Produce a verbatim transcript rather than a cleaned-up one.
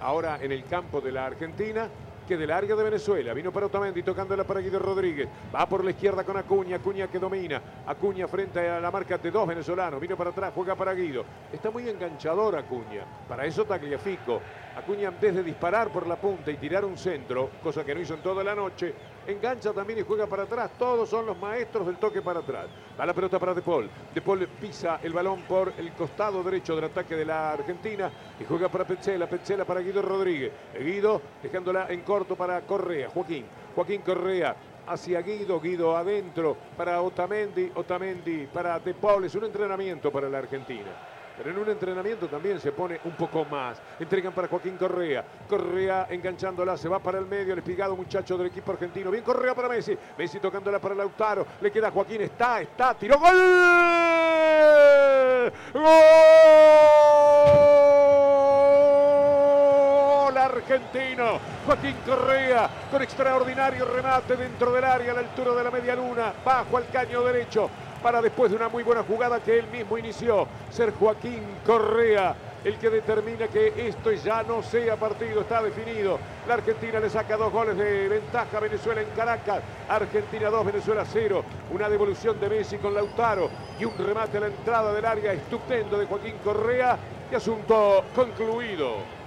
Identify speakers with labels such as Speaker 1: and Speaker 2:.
Speaker 1: ahora en el campo de la Argentina que del área de Venezuela. Vino para Otamendi, tocándola para Guido Rodríguez. Va por la izquierda con Acuña, Acuña que domina. Acuña frente a la marca de dos venezolanos. Vino para atrás, juega para Guido. Está muy enganchador Acuña. Para eso Tagliafico. Acuña, en vez de disparar por la punta y tirar un centro, cosa que no hizo en toda la noche, engancha también y juega para atrás. Todos son los maestros del toque para atrás. Va la pelota para De Paul. De Paul pisa el balón por el costado derecho del ataque de la Argentina y juega para Petzela. Petzela para Guido Rodríguez. Guido dejándola en corto para Correa. Joaquín. Joaquín Correa hacia Guido. Guido adentro para Otamendi. Otamendi para De Paul. Es un entrenamiento para la Argentina. Pero en un entrenamiento también se pone un poco más. Entregan para Joaquín Correa. Correa enganchándola, se va para el medio. El espigado muchacho del equipo argentino. Bien Correa para Messi. Messi tocándola para Lautaro. Le queda Joaquín. Está, está. Tiró. ¡Gol! ¡Gol! Argentino. Joaquín Correa con extraordinario remate dentro del área a la altura de la media luna. Bajo al caño derecho. Para después de una muy buena jugada que él mismo inició, ser Joaquín Correa el que determina que esto ya no sea partido, está definido. La Argentina le saca dos goles de ventaja a Venezuela en Caracas. Argentina dos, Venezuela cero. Una devolución de Messi con Lautaro y un remate a la entrada del área estupendo de Joaquín Correa y asunto concluido.